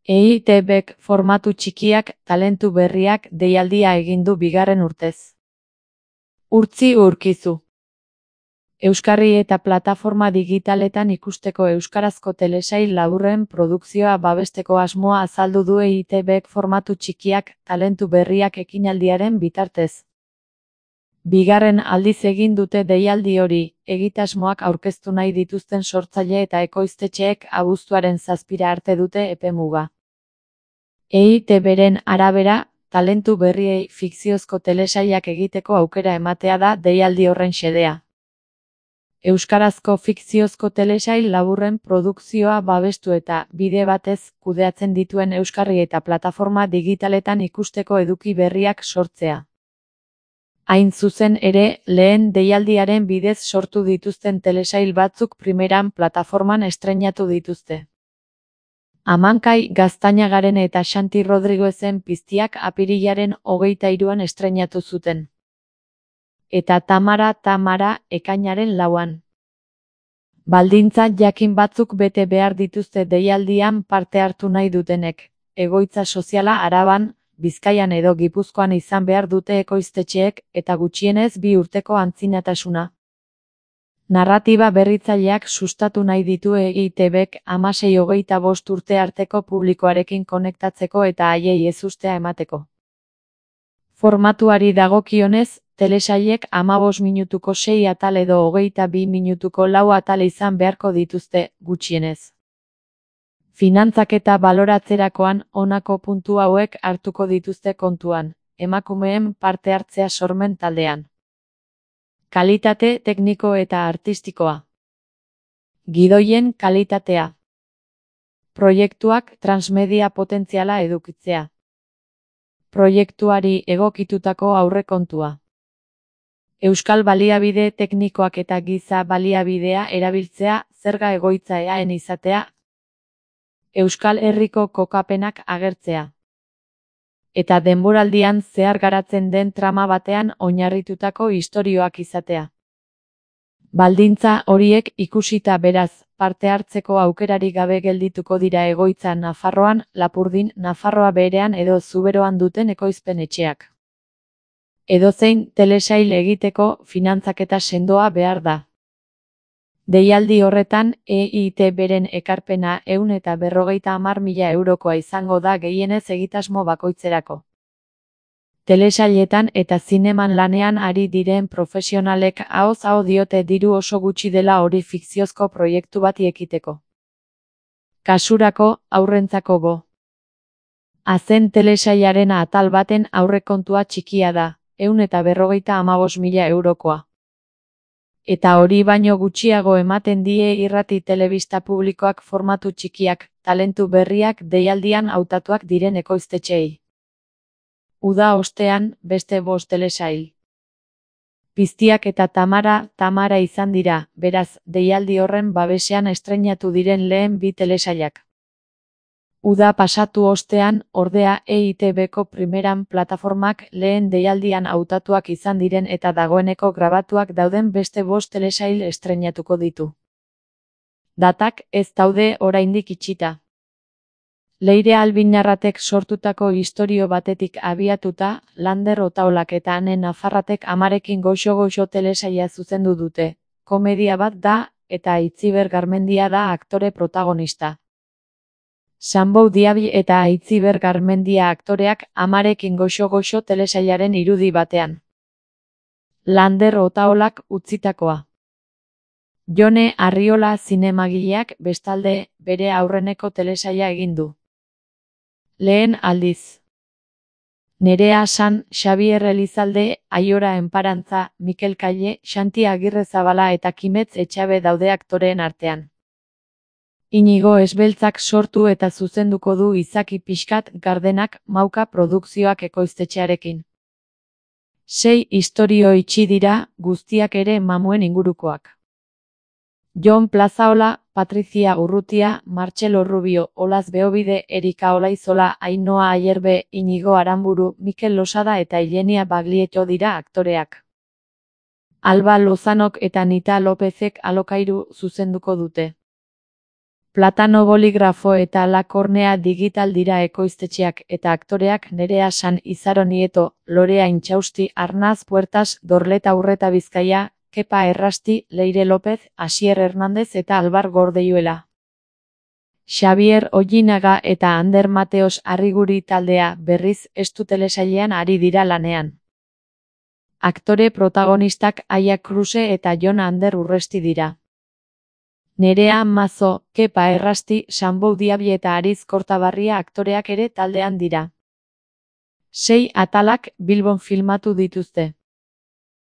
EITBk formatu txikiak, talentu berriak deialdia egin du bigarren urtez. Urtzi Urkizu. Euskarri eta plataforma digitaletan ikusteko euskarazko telesail laburren produkzioa babesteko asmoa azaldu du EITBk formatu txikiak, talentu berriak ekinaldiaren bitartez. Bigarren aldiz egin dute deialdi hori, egitasmoak aurkeztu nahi dituzten sortzaile eta ekoiztetxeek abuztuaren 7 arte dute epemuga. EITBren arabera, talentu berriei fikziozko telesailak egiteko aukera ematea da deialdi horren xedea. Euskarazko fikziozko telesail laburren produkzioa babestu eta, bide batez, kudeatzen dituen euskarri eta plataforma digitaletan ikusteko eduki berriak sortzea. Hain zuzen ere, lehen deialdiaren bidez sortu dituzten telesail batzuk primeran plataforman estreinatu dituzte. Amankai Gaztañagaren eta Xanti Rodriguezen piztiak apirilaren 23an estreinatu zuten. Eta Tamara ekainaren 4an. Baldintza jakin batzuk bete behar dituzte deialdian parte hartu nahi dutenek, egoitza soziala Araban, Bizkaian edo Gipuzkoan izan behar dute ekoiztetxeek eta gutxienez 2 urteko antzinatasuna. Narratiba berritzaileak sustatu nahi ditu EITBk 16-25 urte arteko publikoarekin konektatzeko eta haiei ezustea emateko. Formatuari dagokionez, telesailek 15 minutuko 6 atal edo 22 minutuko 4 atal izan beharko dituzte, gutxienez. Finantzaketa baloratzerakoan honako puntu hauek hartuko dituzte kontuan, emakumeen parte hartzea sormen taldean. Kalitate tekniko eta artistikoa. Gidoien kalitatea. Proiektuak transmedia potentziala edukitzea. Proiektuari egokitutako aurrekontua. Euskal baliabide teknikoak eta giza baliabidea erabiltzea, zerga egoitza eaen izatea, Euskal Herriko kokapenak agertzea. Eta denboraldian zehar garatzen den trama batean oinarritutako istorioak izatea. Baldintza horiek ikusita beraz, parte hartzeko aukerari gabe geldituko dira egoitza Nafarroan, Lapurdin, Nafarroa Beherean edo Zuberoan duten ekoizpen etxeak. Edozein telesail egiteko finantzaketa sendoa behar da. Deialdi horretan, EITBren ekarpena 150.000 eurokoa izango da gehienez egitasmo bakoitzerako. Telesailetan eta zineman lanean ari diren profesionalek ahoz aho diote diru oso gutxi dela hori fikziozko proiektu bati ekiteko. Kasurako, haurrentzako go. Azen telesailaren atal baten aurrekontua txikia da, 155.000 eurokoa. Eta hori baino gutxiago ematen die irrati telebista publikoak formatu txikiak, talentu berriak deialdian hautatuak diren ekoiztetxeei. Uda ostean, beste 5 telesail. Piztiak eta Tamara izan dira, beraz, deialdi horren babesean estreinatu diren lehen 2 telesailak. Uda pasatu ostean, ordea EITBko primeran plataformak lehen deialdian hautatuak izan diren eta dagoeneko grabatuak dauden beste 5 telesail estreinatuko ditu. Datak ez daude oraindik itxita. Leire Albinarratek sortutako istorio batetik abiatuta, Lander Otaolak eta Ane Nafarratek Amarekin goxo-goxo telesaila zuzendu dute, komedia bat da, eta Aitziber Garmendia da aktore protagonista. Sanbou Diaby eta Aitziber Garmendia aktoreak Amarekin goxo-goxo telesailaren irudi batean. Lander Otaolak utzitakoa. Jone Arriola zinemagileak bestalde, bere aurreneko telesaila egin du. Lehen aldiz. Nerea San, Xabier Elizalde, Aiora Enparantza, Mikel Kalle, Xanti Agirrezabala eta Kimetz Etxabe daude aktoreen artean. Inigo Esbeltzak sortu eta zuzenduko du Izaki Pixkat Gardenak Mauka produkzioak ekoiztetxearekin. 6 istorio itxi dira, guztiak ere mamuen ingurukoak. Jon Plazaola, Patricia Urrutia, Martxelo Rubio, Olaz Beobide, Erika Olaizola, Ainhoa Ayerbe, Inigo Aramburu, Mikel Losada eta Ilenia Baglietto dira aktoreak. Alba Lozanok eta Nita Lopezek Alokairu zuzenduko dute. Platano Boligrafo eta La Kornea Digital dira ekoiztetxeak eta aktoreak Nerea San Izaro Nieto, Lorea Intxausti, Arnaz Puertas, Dorleta Urreta Bizkaia, Kepa Errasti, Leire López, Asier Hernández eta Albar Gordeiuela. Xabier Ollinaga eta Ander Mateos Arriguri taldea berriz Estu telesailean ari dira lanean. Aktore protagonistak Aia Kruse eta Jon Ander Urresti dira. Nerea Mazo, Kepa Errasti, Sanbou Diabli eta Ariz Kortabarria aktoreak ere taldean dira. 6 atalak Bilbon filmatu dituzte.